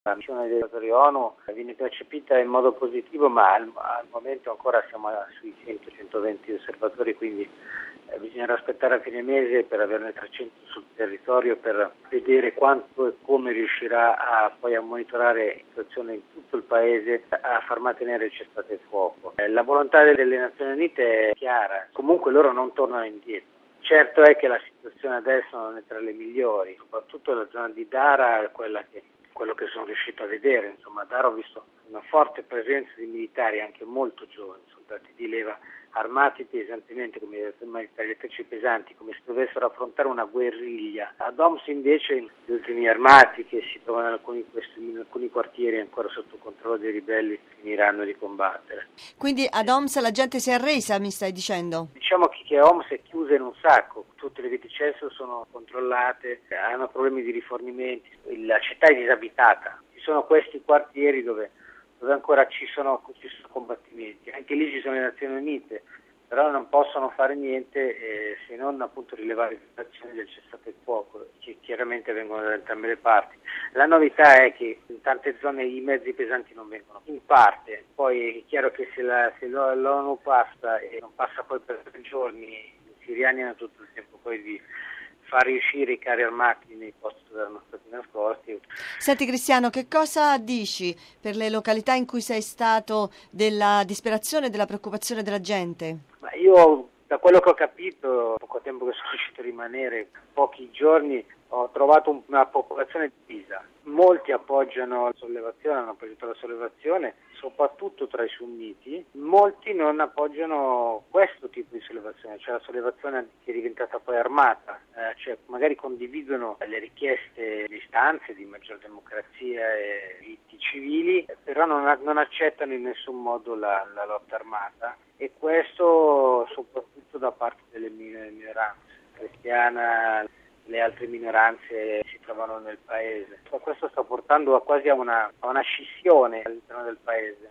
La missione dei osservatori ONU viene percepita in modo positivo, ma al momento ancora siamo sui 100-120 osservatori, quindi bisognerà aspettare a fine mese per averne 300 sul territorio per vedere quanto e come riuscirà poi a monitorare la situazione in tutto il paese, a far mantenere il cessate il fuoco. La volontà delle Nazioni Unite è chiara, comunque loro non tornano indietro. Certo è che la situazione adesso non è tra le migliori, soprattutto la zona di Dara, quello che sono riuscito a vedere. Insomma, a Dara ho visto una forte presenza di militari, anche molto giovani, soldati di leva, armati pesantemente, come elettrici pesanti, come se dovessero affrontare una guerriglia. Ad Homs invece gli ultimi armati che si trovano in alcuni quartieri ancora sotto controllo dei ribelli finiranno di combattere. Quindi ad Homs la gente si è arresa, mi stai dicendo? Diciamo che Homs è chiusa in un sacco, tutte le vie di accesso sono controllate, hanno problemi di rifornimenti, la città è disabitata. Ci sono questi quartieri dove ancora ci sono combattimenti, anche lì ci sono le Nazioni Unite, però non possono fare niente se non appunto rilevare le violazioni del cessate il fuoco, che chiaramente vengono da entrambe le parti. La novità è che in tante zone i mezzi pesanti non vengono, in parte, poi è chiaro che se l'ONU passa e non passa poi per 3 giorni, i siriani hanno tutto il tempo poi di far riuscire i carri armati nei posti dove erano stati nascosti. Senti Cristiano, che cosa dici per le località in cui sei stato della disperazione e della preoccupazione della gente? Ma io, da quello che ho capito, poco tempo che sono riuscito a rimanere, pochi giorni, ho trovato una popolazione divisa. Molti appoggiano la sollevazione, hanno appoggiato la sollevazione, soprattutto tra i sunniti. Molti non appoggiano questo tipo di sollevazione, cioè la sollevazione che è diventata poi armata, cioè magari condividono le richieste di istanze di maggior democrazia e diritti civili, però non accettano in nessun modo la lotta armata, e questo soprattutto da parte delle minoranze cristiana. Le altre minoranze si trovano nel paese. Questo sta portando quasi a una scissione all'interno del paese.